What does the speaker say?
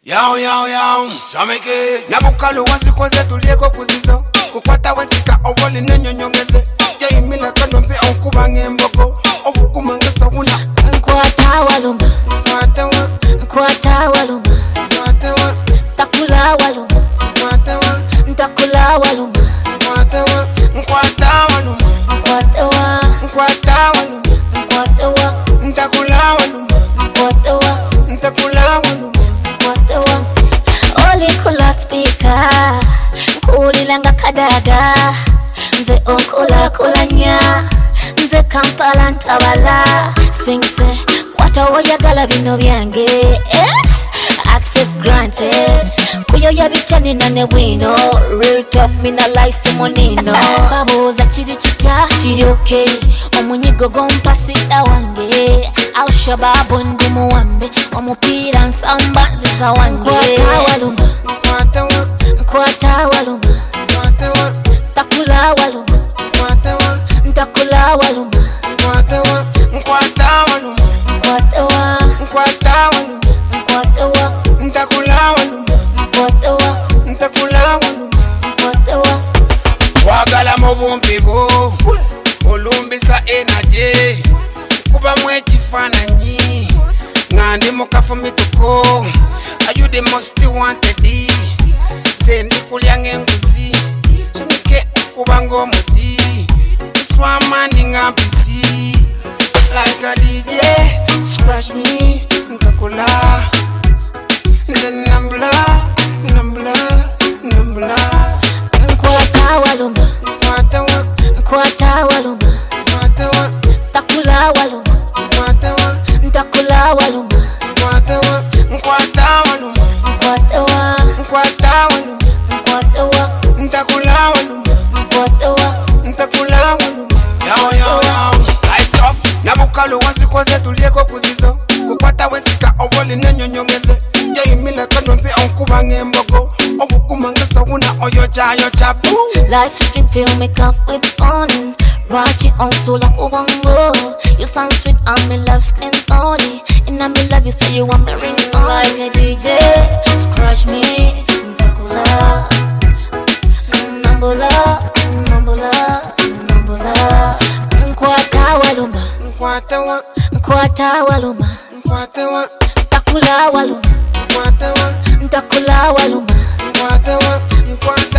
Yao, shameke Nabukalu wazi kweze tulieko kuzizo Kukwata wezika awali nenyo nyongeze Jai mila kanonzi au kubange mboko Obu kumangesa una Mkwata waluma Mkwata waluma Takula waluma Ntakula waluma Mkwata waluma Ntakula waluma Oli kula speaker Kulilanga kadaga Nze okula kulanya Nze Kampala ntabala Singse Kwata woyagala bino byange Access granted Kuyo yabichani na nebwino Real talk mina laisi monino Babuza chidi chita chidi okay Omunyigo gompasida wange Al-Shababu ndi muwambe Omupira nsamba nziza wange Mkwata waluma Takula waluma Ntakula waluma Wagala mubumpigo Olumbisa energy Kuba mwechifananyi Ngandi mukafu mituko Are you the most wanted? Sendi kulyange nguzi Chumike kubango muti Swamandi ngambisi Like a DJ Scratch me Ntakula Nze nambla Mkwata waluma Takula waluma Ntakula waluma Sides off Nabukalu wazi kweze tulieko kuzizo Kukwata wezika awali nenyo nyongeze Jai mila kanonzi au kubange mboko Obu kumangesa una oyocha Life you can feel me cup with fun Rachi on sula kubango You sound sweet and me love skin only And I me love you say you want me ring on Like a DJ Scratch me Ntakula Nambula Mkwata waluma Takula waluma Ntakula waluma